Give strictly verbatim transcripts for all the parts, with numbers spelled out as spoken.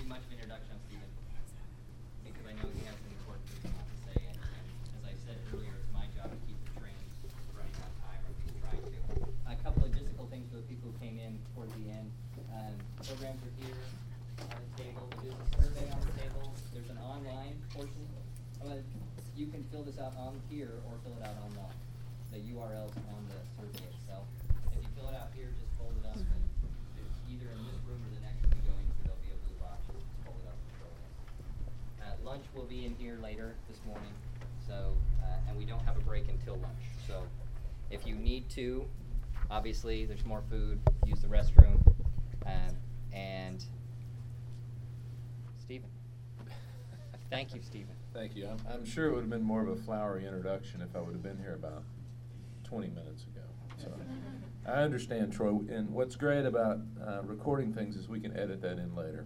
much of an introduction on Stephen, because I know he has some important things to say, and, and as I said earlier, it's my job to keep the train running on time, or at least trying to. A couple of logistical things for the people who came in towards the end. Um, programs are here on the table. There's a survey on the table. There's an online portion. Uh, you can fill this out on here or fill it out online. The U R L's on the survey itself. If you fill it out here, just fold it up, and it's either in this room or the next room you go into, there'll be a blue box. Just fold it up and throw it in. Uh, lunch will be in here later this morning, so uh, and we don't have a break until lunch. So if you need to, obviously there's more food. Use the restroom. Um, and Stephen, thank you, Stephen. Thank you. I'm, I'm sure it would have been more of a flowery introduction if I would have been here about twenty minutes ago. So I understand, Troy. And what's great about uh, recording things is we can edit that in later.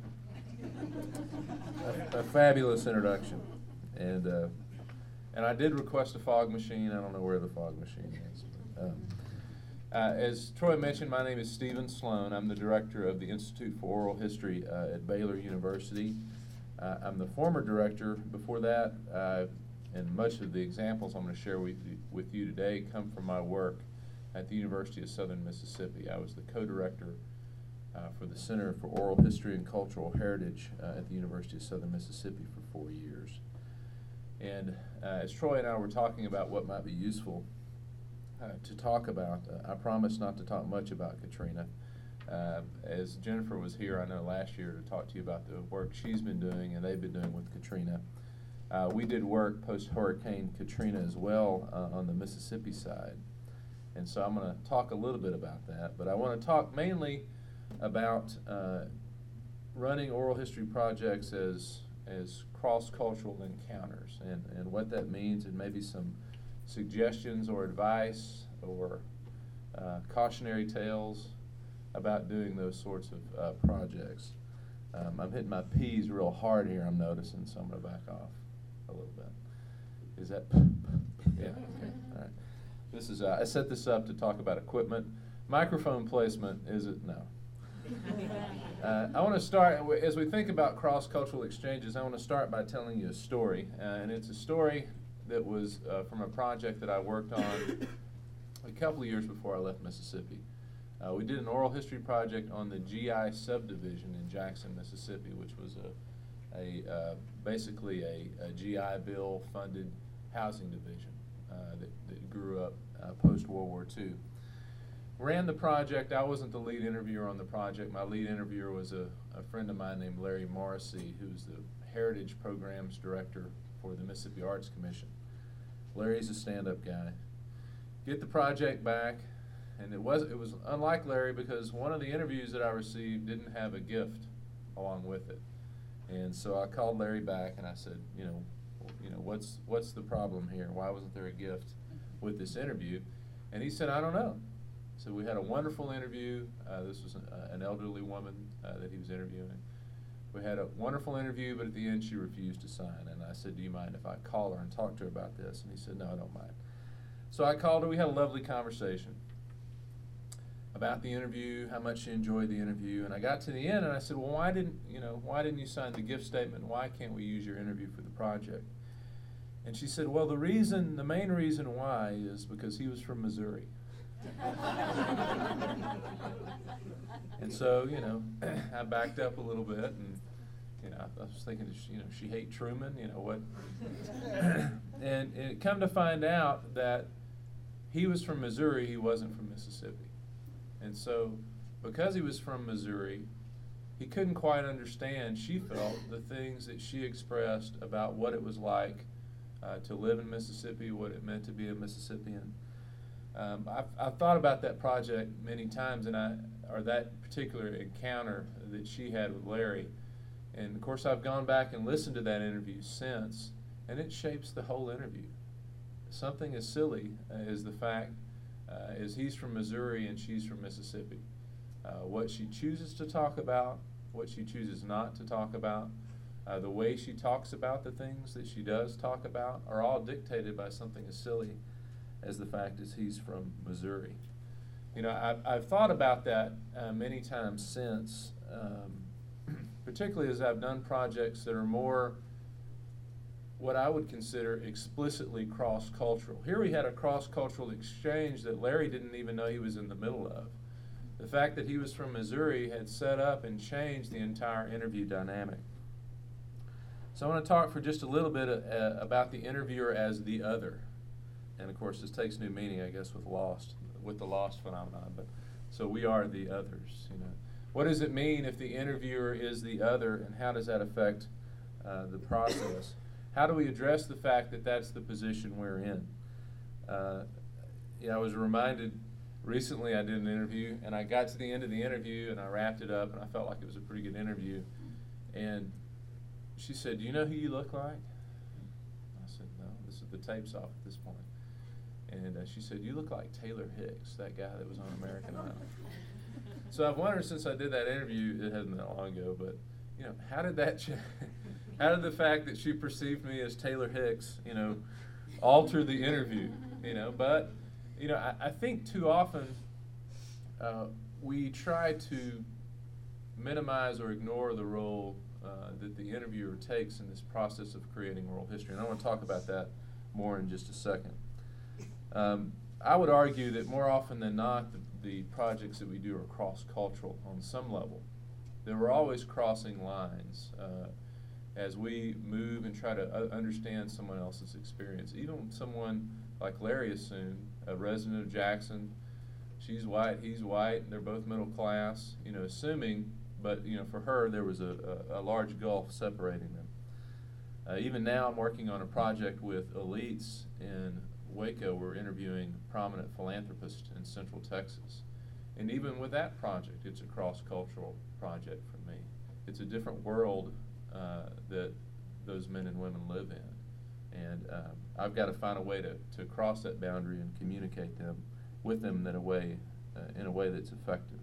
a, a fabulous introduction, and uh, and I did request a fog machine. I don't know where the fog machine is. Um, uh, as Troy mentioned, my name is Stephen Sloan. I'm the director of the Institute for Oral History uh, at Baylor University. Uh, I'm the former director. Before that, uh, and much of the examples I'm going to share with you, with you today come from my work at the University of Southern Mississippi. I was the co-director uh, for the Center for Oral History and Cultural Heritage uh, at the University of Southern Mississippi for four years. And uh, as Troy and I were talking about what might be useful uh, to talk about, uh, I promised not to talk much about Katrina. Uh, as Jennifer was here, I know last year, to talk to you about the work she's been doing and they've been doing with Katrina. Uh, we did work post-Hurricane Katrina as well uh, on the Mississippi side. And so I'm going to talk a little bit about that. But I want to talk mainly about uh, running oral history projects as, as cross-cultural encounters and, and what that means, and maybe some suggestions or advice or uh, cautionary tales about doing those sorts of uh, projects. Um, I'm hitting my P's real hard here, I'm noticing, so I'm going to back off a little bit. Is that, yeah, okay, all right. This is, uh, I set this up to talk about equipment. Microphone placement, is it? No. Uh, I want to start, as we think about cross-cultural exchanges, I want to start by telling you a story. Uh, and it's a story that was uh, from a project that I worked on a couple of years before I left Mississippi. Uh, we did an oral history project on the G I subdivision in Jackson, Mississippi, which was a, a uh, basically a, a G I Bill funded housing division uh, that, that grew up uh, post-World War Two. Ran the project. I wasn't the lead interviewer on the project. My lead interviewer was a, a friend of mine named Larry Morrissey, who's the Heritage Programs Director for the Mississippi Arts Commission. Larry's a stand-up guy. Get the project back. And it was it was unlike Larry, because one of the interviews that I received didn't have a gift along with it. And so I called Larry back and I said, you know, you know, what's what's the problem here? Why wasn't there a gift with this interview? And he said, I don't know. So we had a wonderful interview. Uh, this was an, uh, an elderly woman uh, that he was interviewing. We had a wonderful interview, but at the end she refused to sign. And I said, do you mind if I call her and talk to her about this? And he said, no, I don't mind. So I called her. We had a lovely conversation about the interview, how much she enjoyed the interview, and I got to the end and I said, well, why didn't you know why didn't you sign the gift statement? Why can't we use your interview for the project? And she said, well, the reason, the main reason why is because he was from Missouri. And so, you know, I backed up a little bit, and you know, I was thinking, you know, she hate Truman, you know what? and, and it come to find out that he was from Missouri, he wasn't from Mississippi. And so, because he was from Missouri, he couldn't quite understand, she felt, the things that she expressed about what it was like uh, to live in Mississippi, what it meant to be a Mississippian. Um, I've, I've thought about that project many times, and I, or that particular encounter that she had with Larry. And of course, I've gone back and listened to that interview since, and it shapes the whole interview. Something as silly uh, as the fact Uh, is he's from Missouri and she's from Mississippi. Uh, what she chooses to talk about, what she chooses not to talk about, uh, the way she talks about the things that she does talk about are all dictated by something as silly as the fact is he's from Missouri. You know, I've, I've thought about that uh, many times since. Um, particularly as I've done projects that are more what I would consider explicitly cross-cultural. Here we had a cross-cultural exchange that Larry didn't even know he was in the middle of. The fact that he was from Missouri had set up and changed the entire interview dynamic. So I want to talk for just a little bit uh, about the interviewer as the other. And of course this takes new meaning, I guess, with Lost, with the Lost phenomenon. But so we are the others, you know. What does it mean if the interviewer is the other, and how does that affect uh, the process? How do we address the fact that that's the position we're in? Uh, you know, I was reminded recently I did an interview, and I got to the end of the interview, and I wrapped it up, and I felt like it was a pretty good interview. And she said, "Do you know who you look like?" I said, "No, this is the tape's off at this point." And uh, she said, "You look like Taylor Hicks, that guy that was on American Idol." So I've wondered since I did that interview, it hasn't been that long ago, but you know, how did that ch how did the fact that she perceived me as Taylor Hicks, you know, alter the interview? You know, but you know, I, I think too often uh, we try to minimize or ignore the role uh, that the interviewer takes in this process of creating oral history, and I want to talk about that more in just a second. Um, I would argue that more often than not, the, the projects that we do are cross-cultural on some level. That we're always crossing lines uh, as we move and try to uh, understand someone else's experience. Even someone like Larry Assoon, a resident of Jackson, she's white, he's white, they're both middle class, you know, assuming, but you know, for her there was a, a, a large gulf separating them. Uh, even now I'm working on a project with elites in Waco. We're interviewing prominent philanthropists in Central Texas. And even with that project, it's a cross-cultural project for me. It's a different world uh, that those men and women live in. And um, I've got to find a way to, to cross that boundary and communicate them with them in a way, uh, in a way that's effective.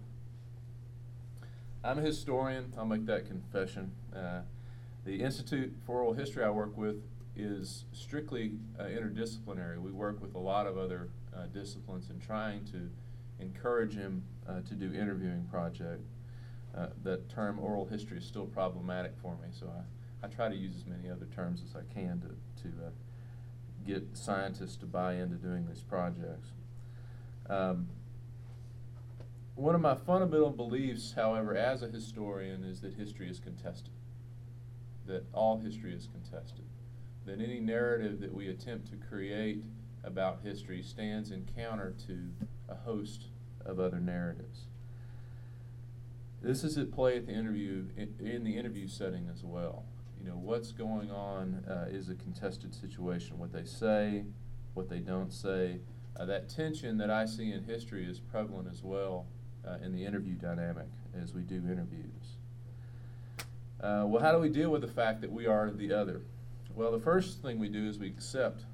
I'm a historian. I'll make that confession. Uh, the Institute for Oral History I work with is strictly uh, interdisciplinary. We work with a lot of other uh, disciplines in trying to encourage him uh, to do interviewing project. Uh, that term oral history is still problematic for me, so I, I try to use as many other terms as I can to, to uh, get scientists to buy into doing these projects. Um, one of my fundamental beliefs, however, as a historian, is that history is contested, that all history is contested, that any narrative that we attempt to create about history stands in counter to a host of other narratives. This is at play at the interview, in, in the interview setting as well. You know, what's going on uh, is a contested situation. What they say, what they don't say. Uh, that tension that I see in history is prevalent as well uh, in the interview dynamic as we do interviews. Uh, well, how do we deal with the fact that we are the other? Well, the first thing we do is we accept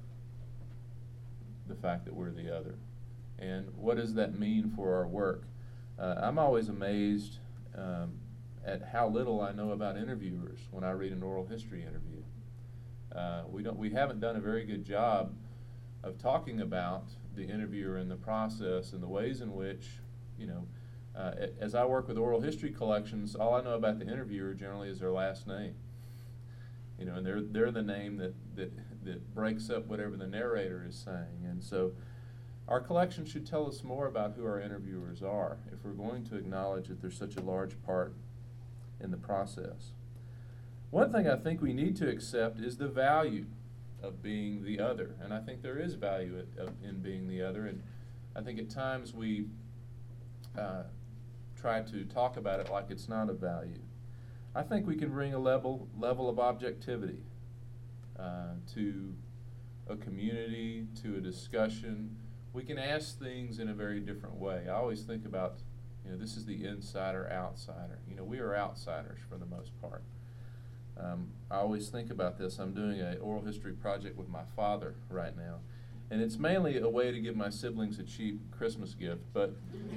the fact that we're the other. And what does that mean for our work? Uh, I'm always amazed um, at how little I know about interviewers when I read an oral history interview. Uh, we don't, we haven't done a very good job of talking about the interviewer and the process and the ways in which, you know, uh, as I work with oral history collections, all I know about the interviewer generally is their last name. You know, and they're they're the name that that that breaks up whatever the narrator is saying. And so our collection should tell us more about who our interviewers are if we're going to acknowledge that there's such a large part in the process. One thing I think we need to accept is the value of being the other, and I think there is value at, of, in being the other, and I think at times we uh, try to talk about it like it's not of value. I think we can bring a level level of objectivity uh, to a community, to a discussion. We can ask things in a very different way. I always think about, you know, this is the insider outsider. You know, we are outsiders for the most part. Um, I always think about this. I'm doing an oral history project with my father right now, and it's mainly a way to give my siblings a cheap Christmas gift, but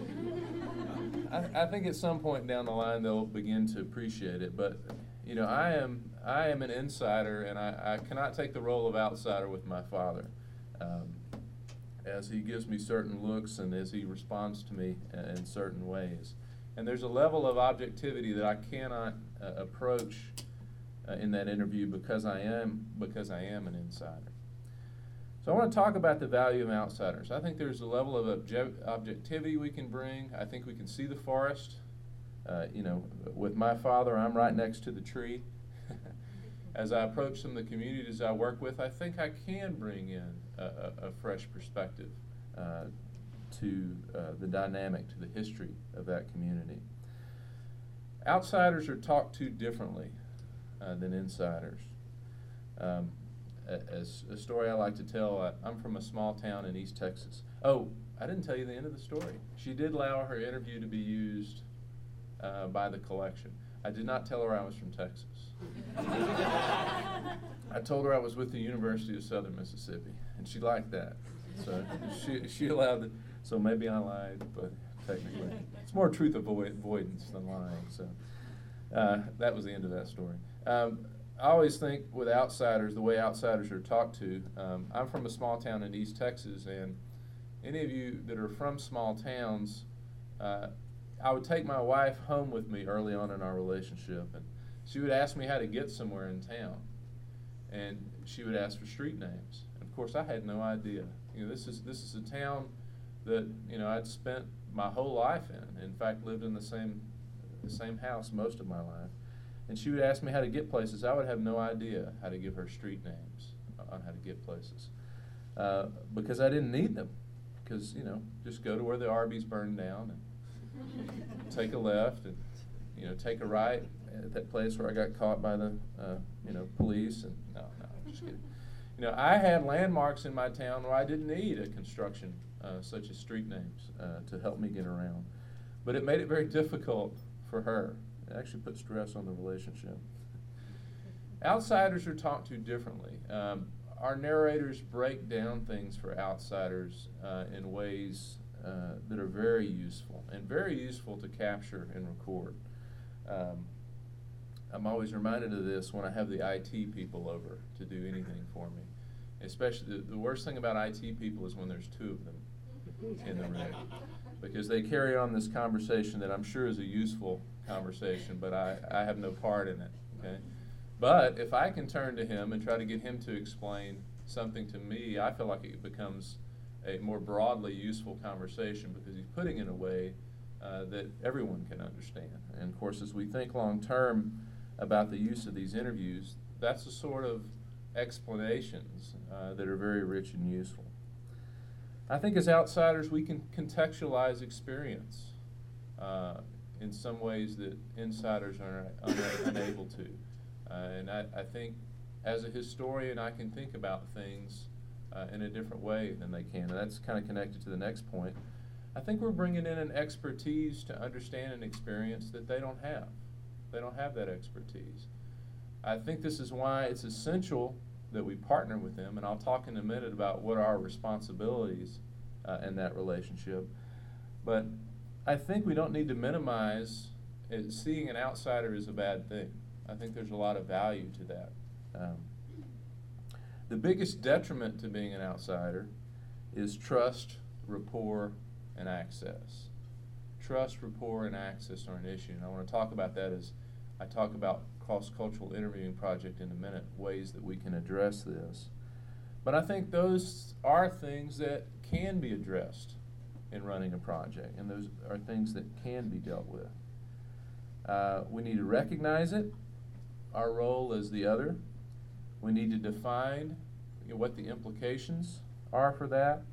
I, I think at some point down the line they'll begin to appreciate it. But you know, I am I am an insider, and I, I cannot take the role of outsider with my father, um, as he gives me certain looks and as he responds to me in certain ways. And there's a level of objectivity that I cannot uh, approach uh, in that interview because I am because I am an insider. So I want to talk about the value of outsiders. I think there's a level of obje objectivity we can bring. I think we can see the forest. Uh, you know, with my father, I'm right next to the tree. As I approach some of the communities I work with, I think I can bring in a, a, a fresh perspective uh, to uh, the dynamic, to the history of that community. Outsiders are talked to differently uh, than insiders. Um, as a story I like to tell, I, I'm from a small town in East Texas. Oh, I didn't tell you the end of the story. She did allow her interview to be used uh, by the collection. I did not tell her I was from Texas. I told her I was with the University of Southern Mississippi, and she liked that. So she, she allowed it. So maybe I lied, but technically it's more truth avoid, avoidance than lying. So uh, that was the end of that story. Um, I always think with outsiders, the way outsiders are talked to, um, I'm from a small town in East Texas, and any of you that are from small towns, uh, I would take my wife home with me early on in our relationship, and she would ask me how to get somewhere in town, and she would ask for street names. And of course, I had no idea. You know, this is this is a town that you know I'd spent my whole life in. In fact, lived in the same the same house most of my life. And she would ask me how to get places. I would have no idea how to give her street names on how to get places uh, because I didn't need them. Because you know, just go to where the Arby's burned down and take a left, and you know, take a right at that place where I got caught by the uh, you know police. And no, no, I'm just kidding. You know, I had landmarks in my town where I didn't need a construction uh, such as street names uh, to help me get around, but it made it very difficult for her. It actually put stress on the relationship. Outsiders are talked to differently. Um, our narrators break down things for outsiders uh, in ways uh, that are very useful and very useful to capture and record. Um, I'm always reminded of this when I have the I T people over to do anything for me. Especially the, the worst thing about I T people is when there's two of them in the room, because they carry on this conversation that I'm sure is a useful conversation, but I, I have no part in it. Okay, but if I can turn to him and try to get him to explain something to me, I feel like it becomes a more broadly useful conversation because he's putting it in a way uh, that everyone can understand. And of course, as we think long term about the use of these interviews, that's the sort of explanations uh, that are very rich and useful. I think as outsiders we can contextualize experience uh, in some ways that insiders are una unable to. Uh, and I, I think as a historian I can think about things uh, in a different way than they can. And that's kind of connected to the next point. I think we're bringing in an expertise to understand an experience that they don't have. They don't have that expertise. I think this is why it's essential that we partner with them, and I'll talk in a minute about what are our responsibilities uh, in that relationship. But I think we don't need to minimize it. Seeing an outsider is a bad thing. I think there's a lot of value to that. Um, the biggest detriment to being an outsider is trust, rapport, and access. Trust, rapport, and access are an issue, and I want to talk about that as I talk about cross-cultural interviewing project in a minute, ways that we can address this. But I think those are things that can be addressed in running a project, and those are things that can be dealt with. Uh, we need to recognize it, our role as the other. We need to define you know, what the implications are for that,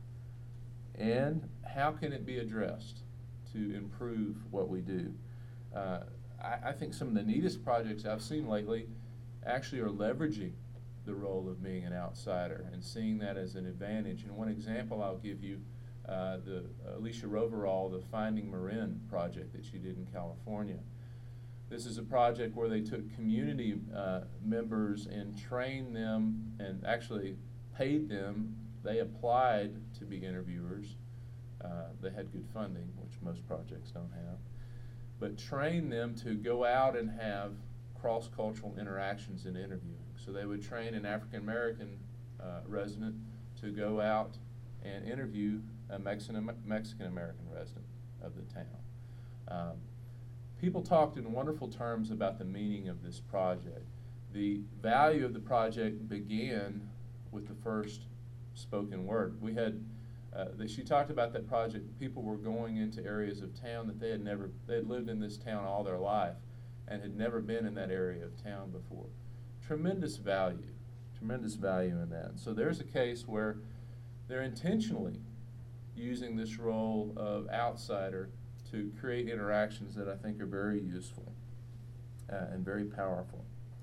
and how can it be addressed to improve what we do. Uh, I, I think some of the neatest projects I've seen lately actually are leveraging the role of being an outsider and seeing that as an advantage. And one example I'll give you, uh, the Alicia Roverall, the Finding Marin project that she did in California. This is a project where they took community uh, members and trained them and actually paid them. They applied to be interviewers. Uh, they had good funding, which most projects don't have, but train them to go out and have cross-cultural interactions in interviewing. So they would train an African-American uh, resident to go out and interview a Mexican Mexican-American resident of the town. Um, people talked in wonderful terms about the meaning of this project. The value of the project began with the first spoken word. We had, uh, the, she talked about that project. People were going into areas of town that they had never, they had lived in this town all their life and had never been in that area of town before. Tremendous value, tremendous value in that. So there's a case where they're intentionally using this role of outsider to create interactions that I think are very useful uh, and very powerful.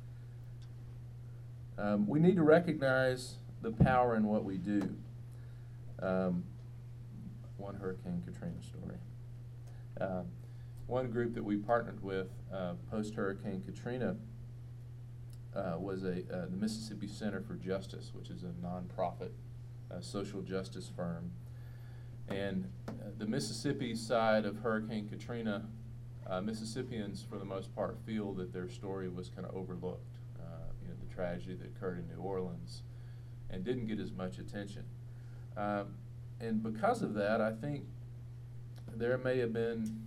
Um, we need to recognize the power in what we do. Um, one Hurricane Katrina story. Uh, one group that we partnered with uh, post-Hurricane Katrina uh, was a, uh, the Mississippi Center for Justice, which is a nonprofit uh, social justice firm. And uh, the Mississippi side of Hurricane Katrina, uh, Mississippians for the most part feel that their story was kind of overlooked. Uh, you know, the tragedy that occurred in New Orleans and didn't get as much attention. Um, and because of that, I think there may have been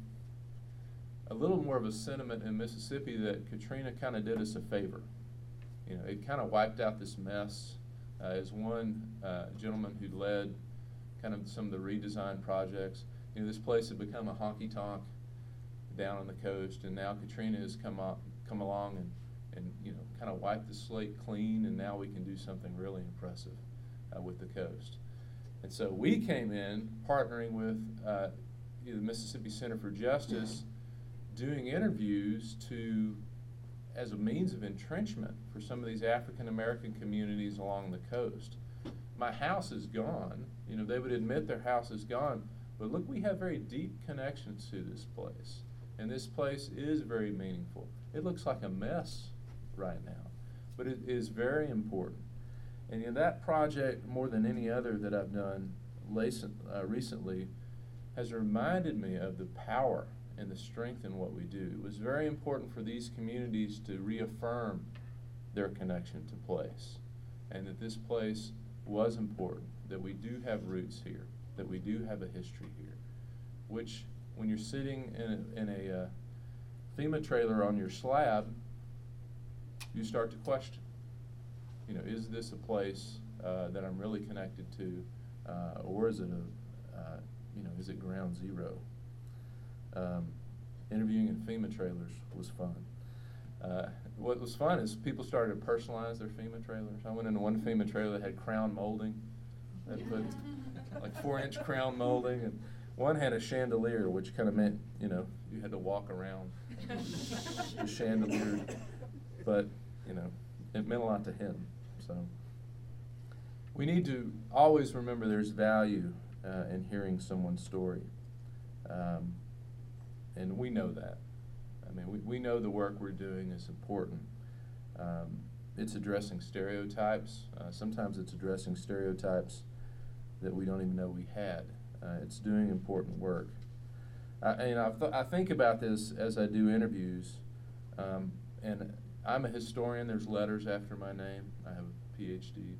a little more of a sentiment in Mississippi that Katrina kind of did us a favor. You know, it kind of wiped out this mess. Uh, as one uh, gentleman who led kind of some of the redesign projects, you know, this place had become a honky-tonk down on the coast, and now Katrina has come up, come along and, and you know, kind of wiped the slate clean, and now we can do something really impressive uh, with the coast. And so we came in partnering with uh, the Mississippi Center for Justice, doing interviews to, as a means of entrenchment for some of these African American communities along the coast. My house is gone. You know, they would admit their house is gone, but look, we have very deep connections to this place, and this place is very meaningful. It looks like a mess right now, but it is very important. And in that project, more than any other that I've done uh, recently, has reminded me of the power and the strength in what we do. It was very important for these communities to reaffirm their connection to place, and that this place was important, that we do have roots here, that we do have a history here, which when you're sitting in a, in a uh, FEMA trailer on your slab, you start to question. You know, is this a place uh, that I'm really connected to, uh, or is it a, uh, you know, is it ground zero? Um, interviewing in FEMA trailers was fun. Uh, what was fun is people started to personalize their FEMA trailers. I went into one FEMA trailer that had crown molding. They put like four inch crown molding, and one had a chandelier, which kind of meant, you know, you had to walk around the chandelier. But, you know, it meant a lot to him. So we need to always remember there's value uh, in hearing someone's story. Um, and we know that. I mean, we, we know the work we're doing is important. Um, it's addressing stereotypes. Uh, sometimes it's addressing stereotypes that we don't even know we had. Uh, it's doing important work. I, and I've th I think about this as I do interviews. Um, and I'm a historian. There's letters after my name. I have a P H D.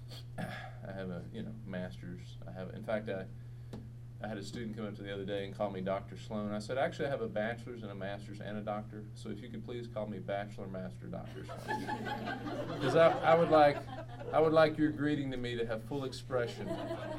I have a, you know, master's. I have, in fact, I, I had a student come up to the other day and call me Doctor Sloan. I said, actually, I have a bachelor's and a master's and a doctor. So if you could please call me Bachelor, Master, Doctor Sloan, because I, I would like, I would like your greeting to me to have full expression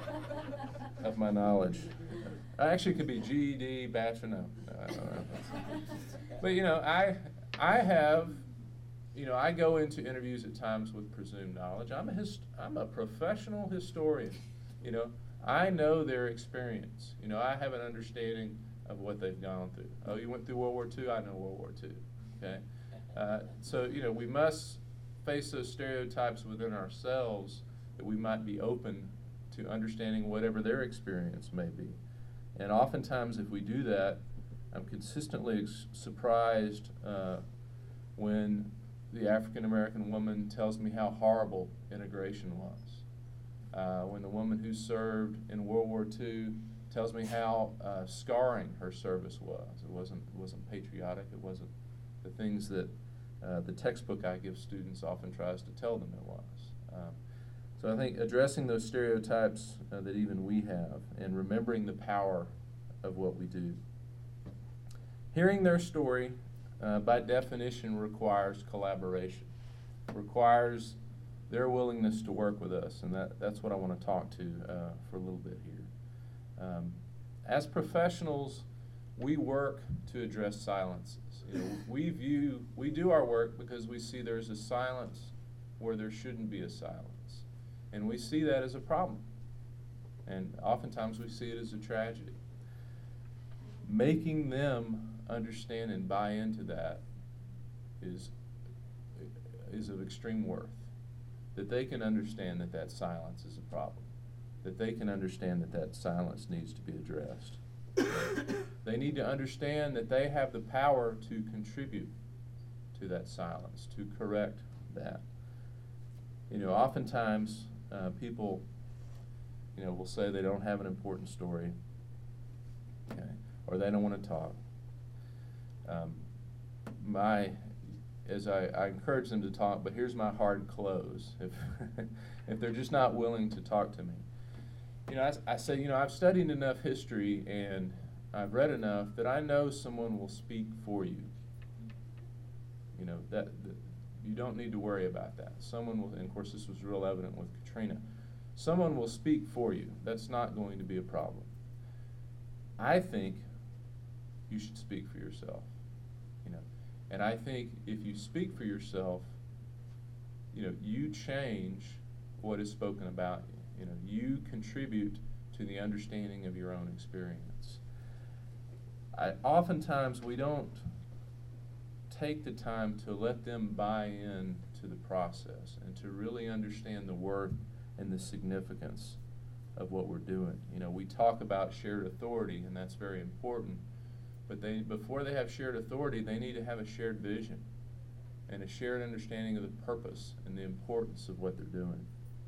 of my knowledge. I actually could be G E D, Bachelor. No, no, I don't know. But you know, I, I have. You know, I go into interviews at times with presumed knowledge. I'm a hist I'm a professional historian. You know, I know their experience. You know, I have an understanding of what they've gone through. Oh, you went through World War Two? I know World War Two. Okay, uh, so you know, we must face those stereotypes within ourselves that we might be open to understanding whatever their experience may be. And oftentimes, if we do that, I'm consistently ex surprised uh, when the African American woman tells me how horrible integration was. Uh, when the woman who served in World War Two tells me how uh, scarring her service was. It wasn't, it wasn't patriotic. It wasn't the things that uh, the textbook I give students often tries to tell them it was. Um, so I think addressing those stereotypes uh, that even we have, and remembering the power of what we do. hearing their story, uh, by definition, requires collaboration, requires their willingness to work with us, and that, that's what I want to talk to uh, for a little bit here. Um, as professionals, we work to address silences. You know, we view, we do our work because we see there's a silence where there shouldn't be a silence, and we see that as a problem, and oftentimes we see it as a tragedy. Making them understand and buy into that is is of extreme worth. That they can understand that that silence is a problem. That they can understand that that silence needs to be addressed. They need to understand that they have the power to contribute to that silence, to correct that. You know, oftentimes uh, people, you know, will say they don't have an important story, okay, or they don't want to talk. Um, my As I, I encourage them to talk, but here's my hard close. If if they're just not willing to talk to me, you know, I, I say, you know, I've studied enough history and I've read enough that I know someone will speak for you. You know, that, that you don't need to worry about that. Someone will, and of course this was real evident with Katrina. Someone will speak for you. That's not going to be a problem. I think you should speak for yourself. You know. And I think if you speak for yourself, you know, you change what is spoken about you. You know, you contribute to the understanding of your own experience. I, oftentimes we don't take the time to let them buy in to the process and to really understand the worth and the significance of what we're doing. You know, we talk about shared authority, and that's very important. But they, before they have shared authority, they need to have a shared vision and a shared understanding of the purpose and the importance of what they're doing.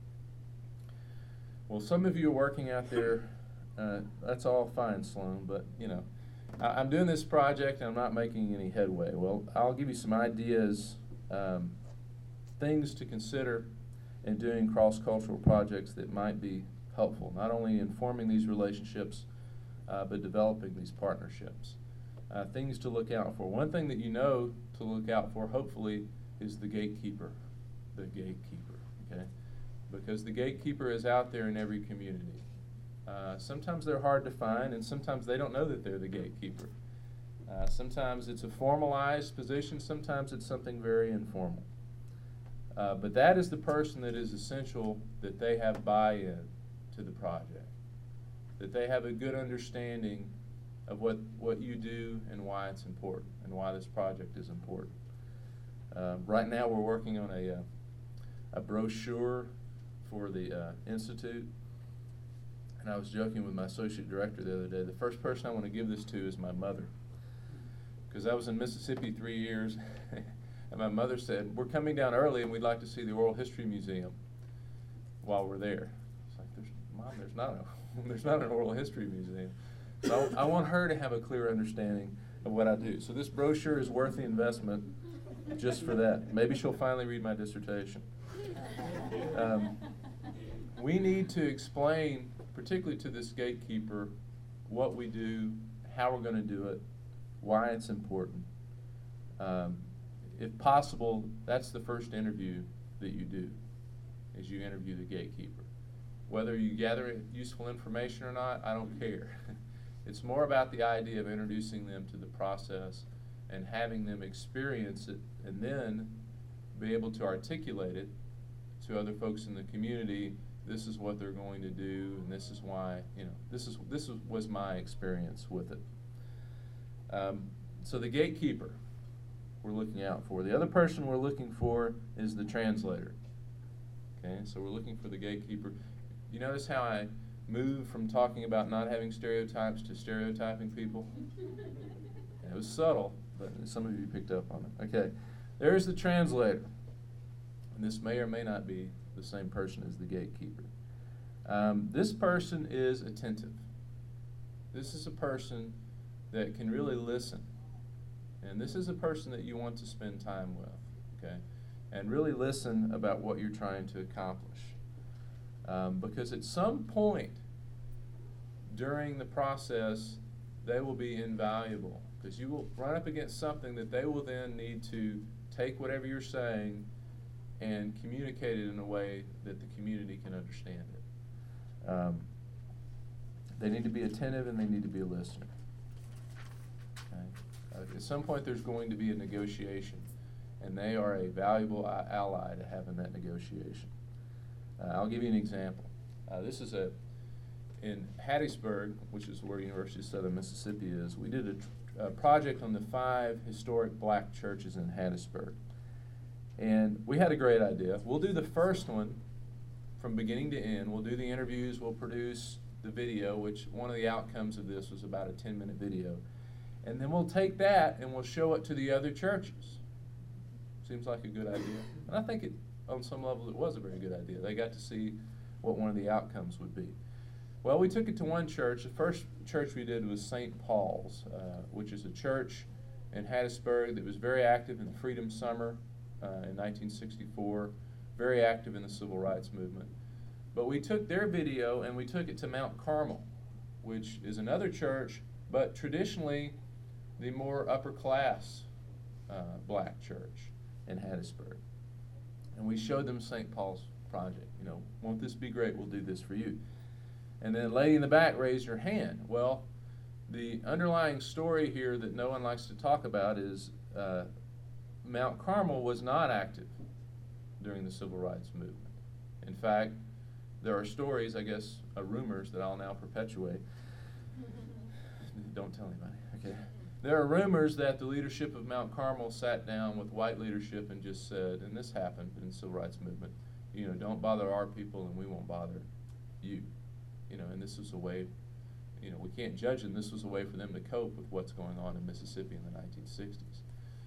Well, some of you are working out there. Uh, that's all fine, Sloan, but, you know, I, I'm doing this project and I'm not making any headway. Well, I'll give you some ideas, um, things to consider in doing cross-cultural projects that might be helpful, not only in forming these relationships, uh, but developing these partnerships. Uh, things to look out for. One thing that you know to look out for, hopefully, is the gatekeeper. The gatekeeper, okay? Because the gatekeeper is out there in every community. Uh, sometimes they're hard to find, and sometimes they don't know that they're the gatekeeper. Uh, sometimes it's a formalized position, sometimes it's something very informal. Uh, but that is the person that is essential that they have buy-in to the project, that they have a good understanding of what, what you do and why it's important and why this project is important. Uh, right now we're working on a, uh, a brochure for the uh, Institute, and I was joking with my associate director the other day. The first person I want to give this to is my mother, because I was in Mississippi three years and my mother said, we're coming down early and we'd like to see the Oral History Museum while we're there. It's like, there's, Mom, there's not, a, there's not an Oral History Museum. So I want her to have a clear understanding of what I do. So this brochure is worth the investment just for that. Maybe she'll finally read my dissertation. Um, we need to explain, particularly to this gatekeeper, what we do, how we're going to do it, why it's important. Um, if possible, that's the first interview that you do, is you interview the gatekeeper. Whether you gather useful information or not, I don't care. It's more about the idea of introducing them to the process and having them experience it and then be able to articulate it to other folks in the community. This is what they're going to do, and this is why, you know, this is this was my experience with it. Um, so the gatekeeper we're looking out for. The other person we're looking for is the translator. Okay, so we're looking for the gatekeeper. You notice how I move from talking about not having stereotypes to stereotyping people? It was subtle, but some of you picked up on it. Okay, there's the translator. And this may or may not be the same person as the gatekeeper. Um, this person is attentive. This is a person that can really listen. And this is a person that you want to spend time with, okay? And really listen about what you're trying to accomplish. Um, because at some point during the process, they will be invaluable, because you will run up against something that they will then need to take whatever you're saying and communicate it in a way that the community can understand it. Um, they need to be attentive and they need to be a listener. Okay? Uh, at some point there's going to be a negotiation, and they are a valuable uh, ally to have in that negotiation. Uh, I'll give you an example. Uh, this is a, in Hattiesburg, which is where University of Southern Mississippi is, we did a, tr- a project on the five historic black churches in Hattiesburg. And we had a great idea. We'll do the first one from beginning to end. We'll do the interviews, we'll produce the video, which one of the outcomes of this was about a ten minute video. And then we'll take that and we'll show it to the other churches. Seems like a good idea. And I think it, on some level it was a very good idea. They got to see what one of the outcomes would be. Well, we took it to one church. The first church we did was Saint Paul's, uh, which is a church in Hattiesburg that was very active in the Freedom Summer uh, in nineteen sixty-four, very active in the Civil Rights Movement. But we took their video and we took it to Mount Carmel, which is another church, but traditionally the more upper class uh, black church in Hattiesburg. And we showed them Saint Paul's project. You know, won't this be great? We'll do this for you. And then a lady in the back raised her hand. Well, the underlying story here that no one likes to talk about is uh, Mount Carmel was not active during the Civil Rights Movement. In fact, there are stories, I guess, uh, rumors that I'll now perpetuate. Don't tell anybody, okay? There are rumors that the leadership of Mount Carmel sat down with white leadership and just said, and this happened in the Civil Rights Movement, you know, don't bother our people and we won't bother you. You know, and this was a way, you know, we can't judge them. This was a way for them to cope with what's going on in Mississippi in the nineteen sixties.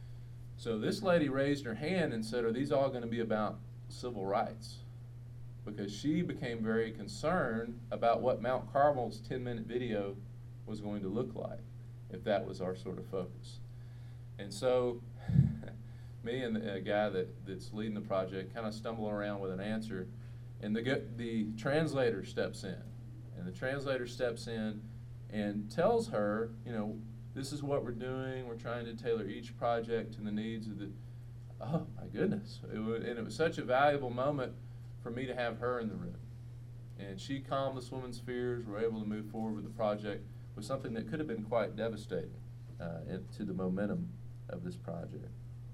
So this lady raised her hand and said, are these all going to be about civil rights? Because she became very concerned about what Mount Carmel's ten minute video was going to look like if that was our sort of focus. And so me and the uh, guy that, that's leading the project kind of stumble around with an answer, and the, the translator steps in. And the translator steps in and tells her, you know, this is what we're doing. We're trying to tailor each project to the needs of the, oh my goodness. It was, and it was such a valuable moment for me to have her in the room. And she calmed this woman's fears. We're able to move forward with the project with something that could have been quite devastating uh, to the momentum of this project.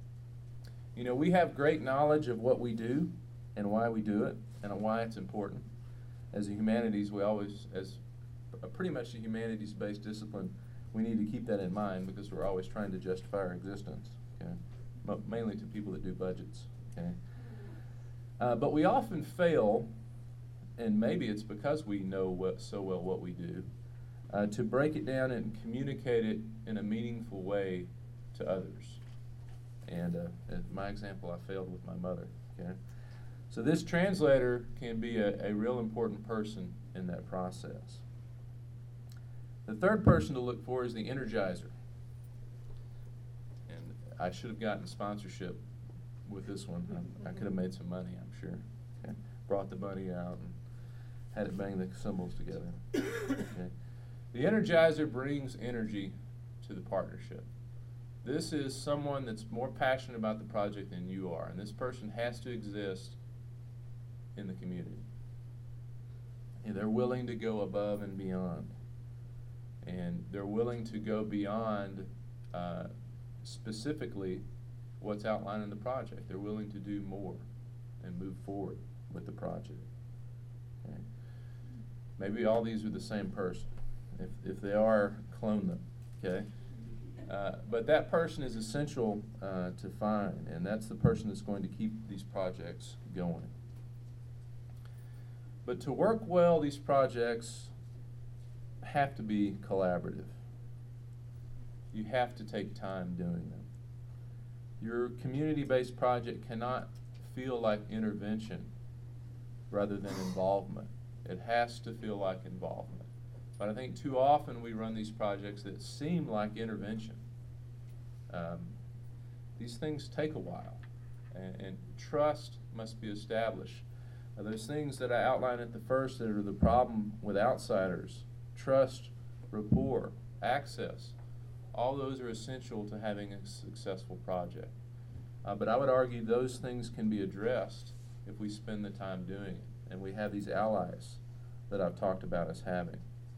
You know, we have great knowledge of what we do and why we do it and why it's important. As a humanities, we always, as a pretty much a humanities-based discipline, we need to keep that in mind because we're always trying to justify our existence, okay? But mainly to people that do budgets, okay? Uh, but we often fail, and maybe it's because we know what, so well what we do, uh, to break it down and communicate it in a meaningful way to others. And uh, in my example, I failed with my mother, okay? So this translator can be a, a real important person in that process. The third person to look for is the energizer. And I should have gotten sponsorship with this one. I, I could have made some money, I'm sure. Okay. Brought the money out and had it bang the cymbals together. Okay. The energizer brings energy to the partnership. This is someone that's more passionate about the project than you are, and this person has to exist in the community. And they're willing to go above and beyond. And they're willing to go beyond uh, specifically what's outlined in the project. They're willing to do more and move forward with the project. Okay. Maybe all these are the same person. If, if they are, clone them. Okay. Uh, but that person is essential uh, to find, and that's the person that's going to keep these projects going. But to work well, these projects have to be collaborative. You have to take time doing them. Your community-based project cannot feel like intervention rather than involvement. It has to feel like involvement. But I think too often we run these projects that seem like intervention. Um, these things take a while, and, and trust must be established. Now, there's things that I outlined at the first that are the problem with outsiders: trust, rapport, access. All those are essential to having a successful project. Uh, but I would argue those things can be addressed if we spend the time doing it, and we have these allies that I've talked about us having.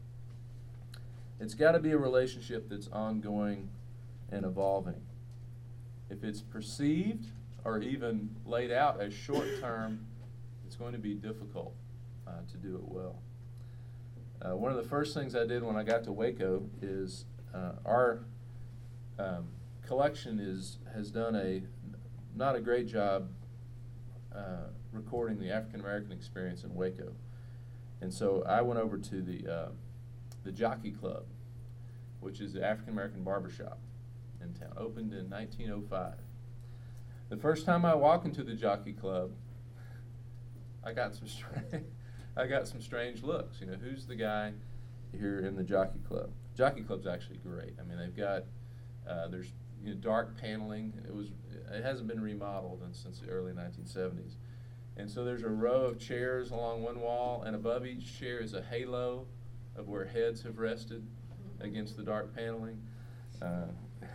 It's got to be a relationship that's ongoing and evolving. If it's perceived or even laid out as short-term, it's going to be difficult uh, to do it well. Uh, one of the first things I did when I got to Waco is uh, our um, collection is has done a not a great job uh, recording the African American experience in Waco, and so I went over to the uh, the Jockey Club, which is the African American barbershop in town, opened in nineteen oh five. The first time I walked into the Jockey Club, I got some strange, I got some strange looks. You know, who's the guy here in the Jockey Club? Jockey Club's actually great. I mean, they've got uh, there's you know, dark paneling. It was it hasn't been remodeled in, since the early nineteen seventies, and so there's a row of chairs along one wall, and above each chair is a halo of where heads have rested against the dark paneling. Uh,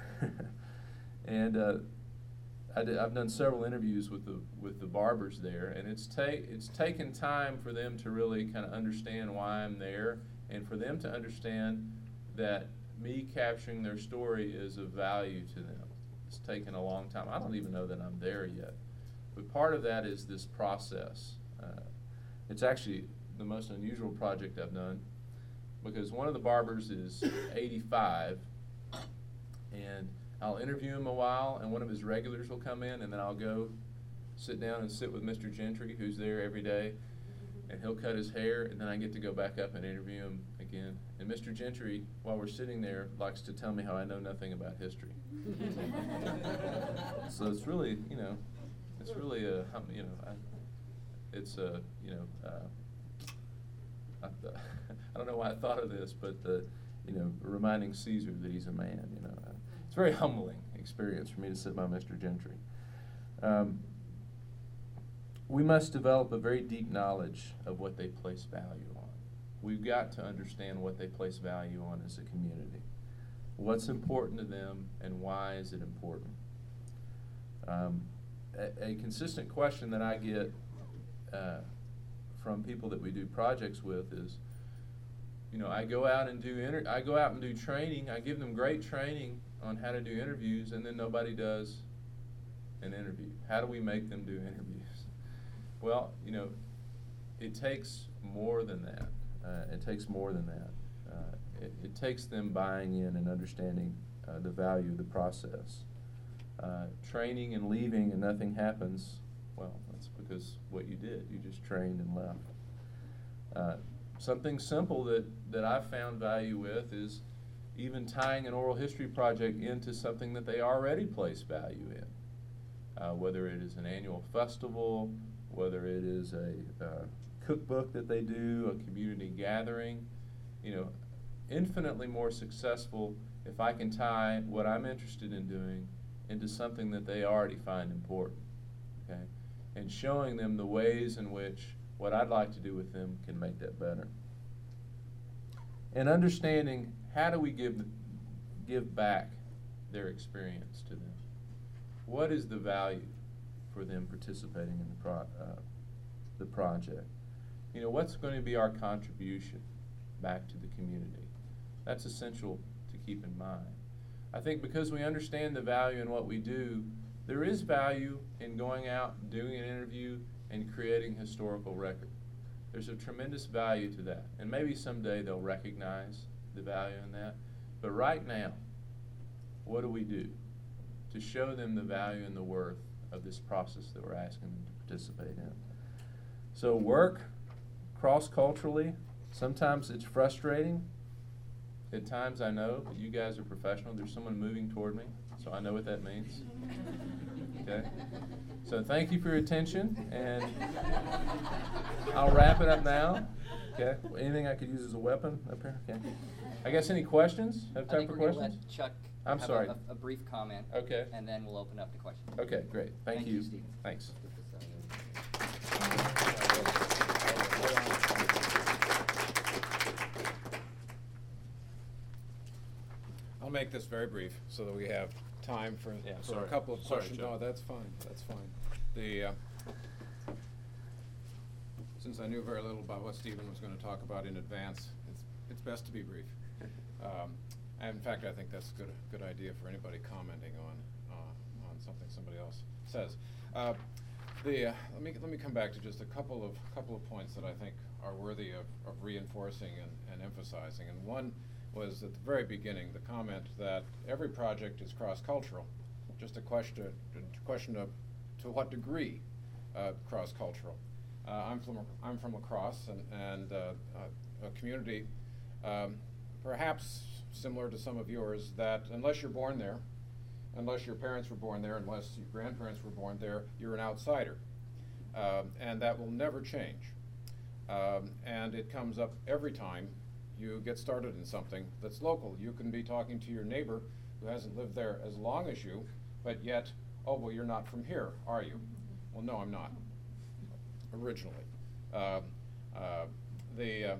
and uh, I did, I've done several interviews with the with the barbers there, and it's ta it's taken time for them to really kind of understand why I'm there, and for them to understand that me capturing their story is of value to them. It's taken a long time. I don't even know that I'm there yet, but part of that is this process. Uh, it's actually the most unusual project I've done, because one of the barbers is eighty-five, and I'll interview him a while, and one of his regulars will come in, and then I'll go sit down and sit with Mister Gentry, who's there every day, and he'll cut his hair, and then I get to go back up and interview him again. And Mister Gentry, while we're sitting there, likes to tell me how I know nothing about history. So it's really, you know, it's really a, you know, I, it's a, you know, uh, I, th I don't know why I thought of this, but the, you know, reminding Caesar that he's a man, you know. Uh, it's a very humbling experience for me to sit by Mister Gentry. Um, we must develop a very deep knowledge of what they place value on. We've got to understand what they place value on as a community. What's important to them, and why is it important? Um, a, a consistent question that I get uh, from people that we do projects with is, you know, I go out and do inter I go out and do training. I give them great training on how to do interviews, and then nobody does an interview. How do we make them do interviews? Well, you know, it takes more than that. Uh, it takes more than that. Uh, it, it takes them buying in and understanding uh, the value of the process. Uh, training and leaving and nothing happens, well, that's because what you did. You just trained and left. Uh, something simple that, that I've found value with is even tying an oral history project into something that they already place value in. Uh, whether it is an annual festival, whether it is a uh, cookbook that they do, a community gathering, you know, infinitely more successful if I can tie what I'm interested in doing into something that they already find important, okay? And showing them the ways in which what I'd like to do with them can make that better. And understanding how do we give, give back their experience to them. What is the value for them participating in the, pro, uh, the project? You know, what's going to be our contribution back to the community? That's essential to keep in mind. I think because we understand the value in what we do, there is value in going out, doing an interview, and creating historical record. There's a tremendous value to that. And maybe someday they'll recognize the value in that. But right now, what do we do to show them the value and the worth of this process that we're asking them to participate in? So work cross-culturally. Sometimes it's frustrating. At times I know, but you guys are professional. There's someone moving toward me, so I know what that means. Okay? So thank you for your attention, and I'll wrap it up now. Okay? Anything I could use as a weapon up here? Okay. I guess any questions? Have time I think for we're questions? Gonna let Chuck I'm have sorry. A, a brief comment. Okay. And then we'll open up the questions. Okay, great. Thank, Thank you. you, Stephen. Thanks. I'll make this very brief so that we have time for, Yeah, for sorry. a couple of Sorry, questions. Joe. No, that's fine, that's fine. The, uh, since I knew very little about what Stephen was going to talk about in advance, it's, it's best to be brief. Um, and in fact, I think that's a good, good idea for anybody commenting on, uh, on something somebody else says. Uh, the, uh, let me, let me come back to just a couple of, couple of points that I think are worthy of, of reinforcing and, and emphasizing. And one was at the very beginning, the comment that every project is cross-cultural, just a question, a question of to what degree uh, cross-cultural. Uh, I'm from I'm from La Crosse, and, and uh, a, a community um, perhaps similar to some of yours, that unless you're born there, unless your parents were born there, unless your grandparents were born there, you're an outsider, um, and that will never change. Um, and it comes up every time you get started in something that's local. You can be talking to your neighbor who hasn't lived there as long as you, but yet, oh, well, you're not from here, are you? Well, no, I'm not, originally. Uh, uh, the, uh,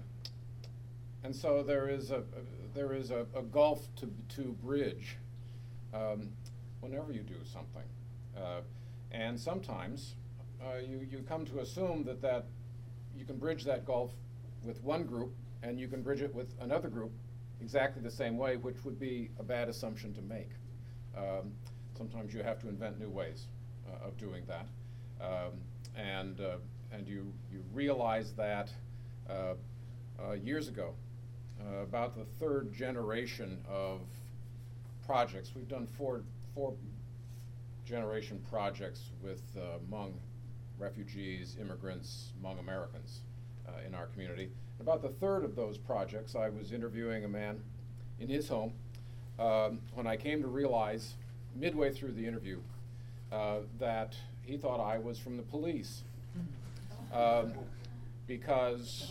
and so there is a, a there is a, a gulf to, to bridge um, whenever you do something. Uh, and sometimes uh, you, you come to assume that, that you can bridge that gulf with one group, and you can bridge it with another group exactly the same way, which would be a bad assumption to make. Um, sometimes you have to invent new ways uh, of doing that. Um, and uh, and you, you realize that uh, uh, years ago, uh, about the third generation of projects. We've done four, four generation projects with uh, Hmong refugees, immigrants, Hmong Americans uh, in our community. About the third of those projects, I was interviewing a man in his home um, when I came to realize midway through the interview uh, that he thought I was from the police um, because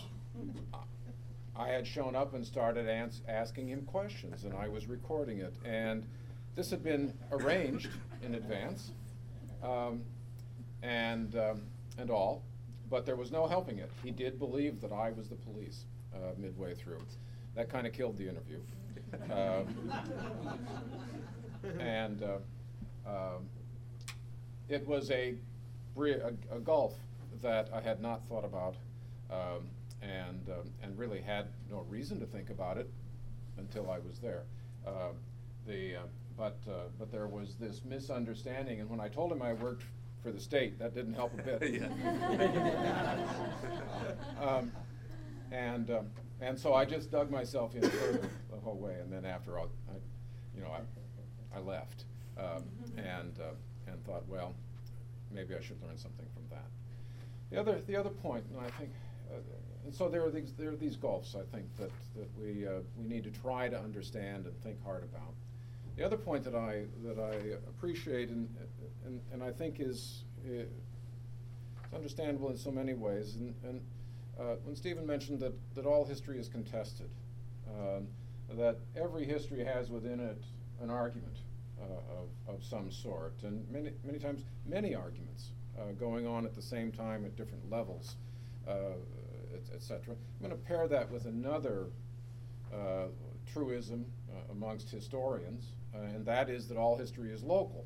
I had shown up and started ans asking him questions, and I was recording it. And this had been arranged in advance um, and, um, and all. But there was no helping it. He did believe that I was the police uh, midway through. That kind of killed the interview. Uh, and uh, um, it was a, a, a gulf that I had not thought about um, and, um, and really had no reason to think about it until I was there. Uh, the, uh, but, uh, but there was this misunderstanding, and when I told him I worked for the state, that didn't help a bit. um, and um, and so I just dug myself in further the whole way, and then after all, I, you know, I, I left um, and uh, and thought, well, maybe I should learn something from that. The other the other point, and I think, uh, and so there are these there are these gulfs I think that that we uh, we need to try to understand and think hard about. The other point that I that I appreciate and and, and I think is uh, understandable in so many ways, and, and uh, when Stephen mentioned that that all history is contested, um, that every history has within it an argument uh, of of some sort, and many many times many arguments uh, going on at the same time at different levels, uh, et, et cetera. I'm going to pair that with another uh, truism uh, amongst historians. Uh, and that is that all history is local.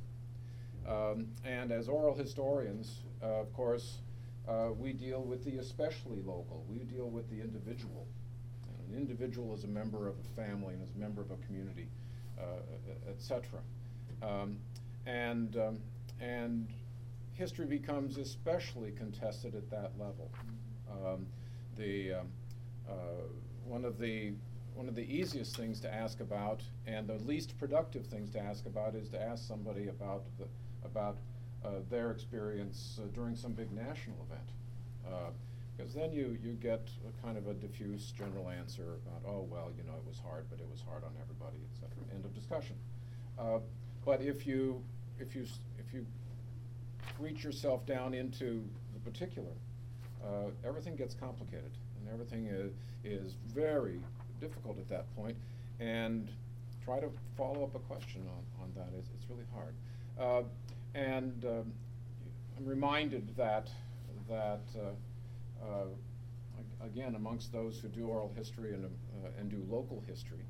Um, and as oral historians, uh, of course, uh, we deal with the especially local. We deal with the individual. And an individual is a member of a family and is a member of a community, uh, et cetera. Um, and, um, and history becomes especially contested at that level. Um, the, um, uh, one of the One of the easiest things to ask about, and the least productive things to ask about, is to ask somebody about the, about uh, their experience uh, during some big national event, uh, because then you you get a kind of a diffuse general answer about, oh well, you know, it was hard, but it was hard on everybody, et cetera. End of discussion. Uh, but if you if you if you reach yourself down into the particular, uh, everything gets complicated, and everything is is very difficult at that point, and try to follow up a question on, on that. It's, it's really hard. Uh, and um, I'm reminded that, that uh, uh, again, amongst those who do oral history and, uh, and do local history,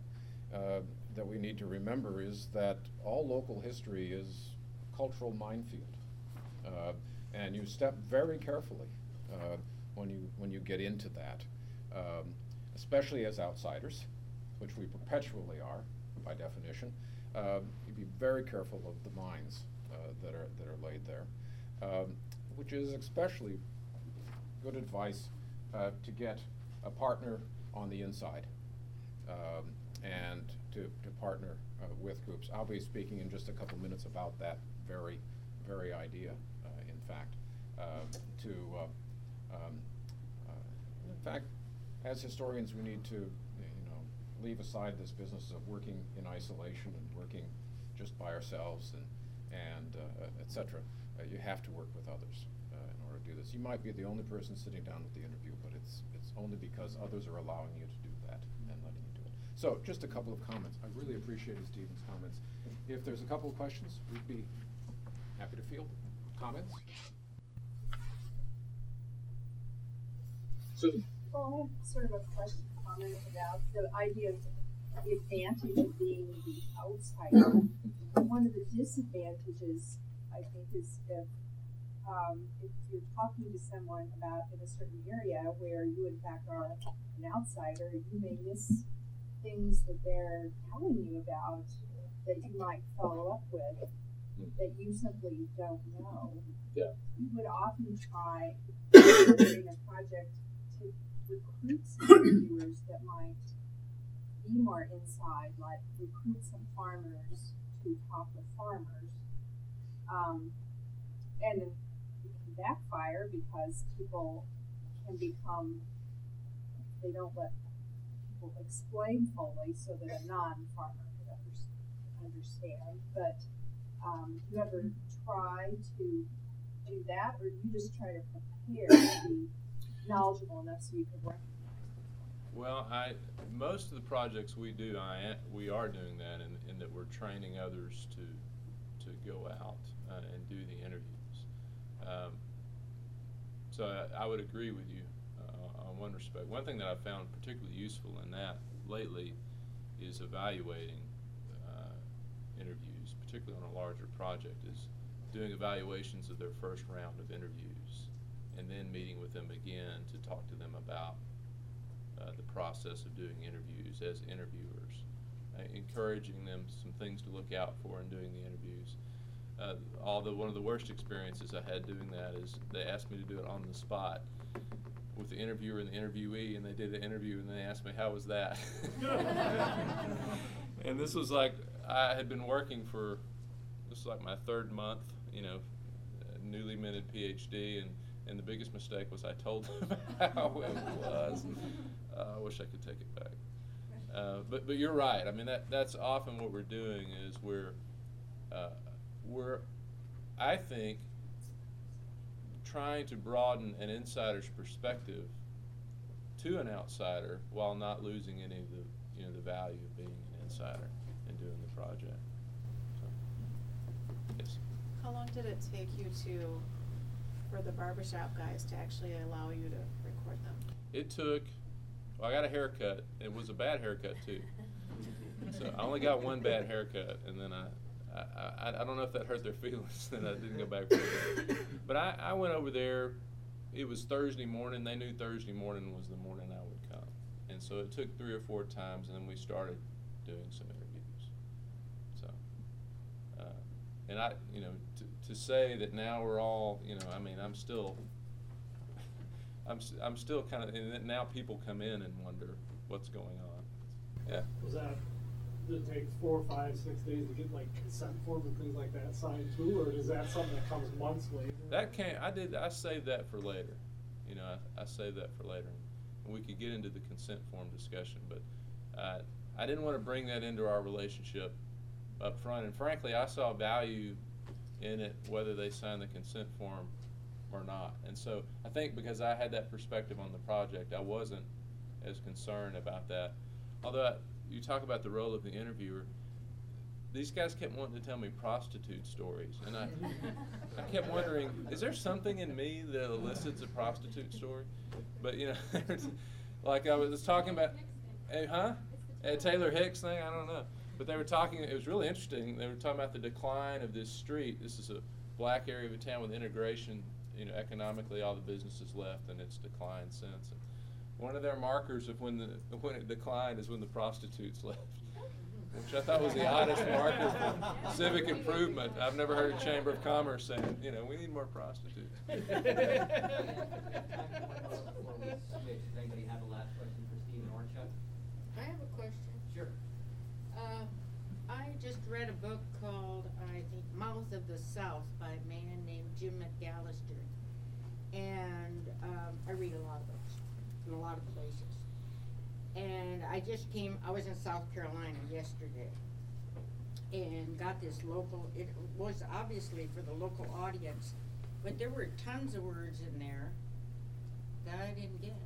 uh, that we need to remember is that all local history is cultural minefield. Uh, and you step very carefully uh, when you when you get into that, um, especially as outsiders, which we perpetually are by definition. Uh, you be very careful of the mines uh, that are that are laid there, um, which is especially good advice uh, to get a partner on the inside um, and to, to partner uh, with groups. I'll be speaking in just a couple minutes about that very, very idea, uh, in fact. Uh, to, uh, um, uh, in fact, as historians, we need to, you know, leave aside this business of working in isolation and working just by ourselves and, and uh, et cetera. Uh, you have to work with others uh, in order to do this. You might be the only person sitting down with the interview, but it's, it's only because others are allowing you to do that and letting you do it. So just a couple of comments. I really appreciated Stephen's comments. If there's a couple of questions, we'd be happy to field comments. Susan. Well, I have sort of a question, comment about the idea of the advantage of being the outsider. One of the disadvantages, I think, is if um, if you're talking to someone about in a certain area where you in fact are an outsider, you may miss things that they're telling you about that you might follow up with that you simply don't know. Yeah. We would often try during a project to recruit some interviewers that might be more inside, like recruit some farmers to talk with farmers. Um, and it can backfire because people can become, they don't let people explain fully so that a non-farmer could under, understand. But um, do you ever try to do that, or do you just try to prepare to be knowledgeable enough so you can work? Well, I most of the projects we do, I we are doing that, in, in that we're training others to to go out uh, and do the interviews. Um, so I, I would agree with you uh, on one respect. One thing that I found particularly useful in that lately is evaluating uh, interviews, particularly on a larger project, is doing evaluations of their first round of interviews, and then meeting with them again to talk to them about uh, the process of doing interviews as interviewers, uh, encouraging them some things to look out for in doing the interviews. Uh, although one of the worst experiences I had doing that is they asked me to do it on the spot with the interviewer and the interviewee, and they did the interview and they asked me, how was that? And this was like, I had been working for, this was like my third month, you know, newly minted PhD, and, and the biggest mistake was I told them how it was. Uh, I wish I could take it back. Uh, but but you're right. I mean, that that's often what we're doing is we're uh, we're I think trying to broaden an insider's perspective to an outsider while not losing any of the you know the value of being an insider and doing the project. So, yes. How long did it take you to, for the barbershop guys to actually allow you to record them? It took. Well, I got a haircut. It was a bad haircut too. So I only got one bad haircut, and then I, I, I, I don't know if that hurt their feelings. Then I didn't go back for it. But I, I went over there. It was Thursday morning. They knew Thursday morning was the morning I would come, and so it took three or four times, and then we started doing some interviews. So, uh, and I, you know, to, to say that now we're all, you know, I mean, I'm still. I'm, I'm still kind of, and now people come in and wonder what's going on. Yeah. Was that, did it take four, five, six days to get like consent forms and things like that signed too, or is that something that comes months later? That can't, I did, I saved that for later. You know, I, I saved that for later. And we could get into the consent form discussion, but uh, I didn't want to bring that into our relationship up front. And frankly, I saw value in it, whether they signed the consent form or not. And so I think because I had that perspective on the project, I wasn't as concerned about that. Although I, you talk about the role of the interviewer, these guys kept wanting to tell me prostitute stories, and I, I kept wondering, is there something in me that elicits a prostitute story? But you know, like I was talking about, hey, huh? It's the A Taylor Hicks thing, I don't know. But they were talking, it was really interesting, they were talking about the decline of this street. This is a black area of a town with integration, you know, economically all the businesses left and it's declined since. And one of their markers of when the when it declined is when the prostitutes left, which I thought was the oddest marker for civic improvement. I've never heard a Chamber of Commerce saying, you know, we need more prostitutes. Does anybody have a last question for Stephen or Chuck? I have a question. Sure. Uh, I just read a book called, I think, Mouth of the South by a man named Jim McAllister. And um, I read a lot of books in a lot of places. And I just came, I was in South Carolina yesterday and got this local, it was obviously for the local audience, but there were tons of words in there that I didn't get.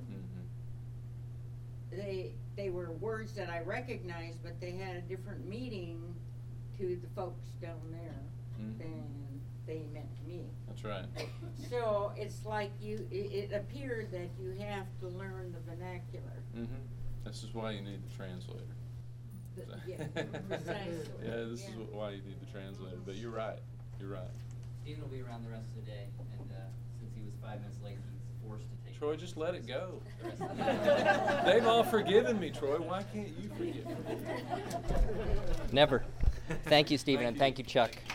Mm-hmm. They they were words that I recognized, but they had a different meaning to the folks down there Mm-hmm. than they meant to me. That's right. So it's like you, it, it appeared that you have to learn the vernacular. Mm-hmm. This is why you need the translator. The- So- yeah, precisely, Yeah, this is yeah. wh- why you need the translator. But you're right. You're right. Stephen will be around the rest of the day, and uh, since he was five minutes late, he's forced to take. Troy, just let it go. The rest of the day. They've all forgiven me, Troy. Why can't you forgive me? Never. Thank you, Stephen, Thank and you. thank you, Chuck.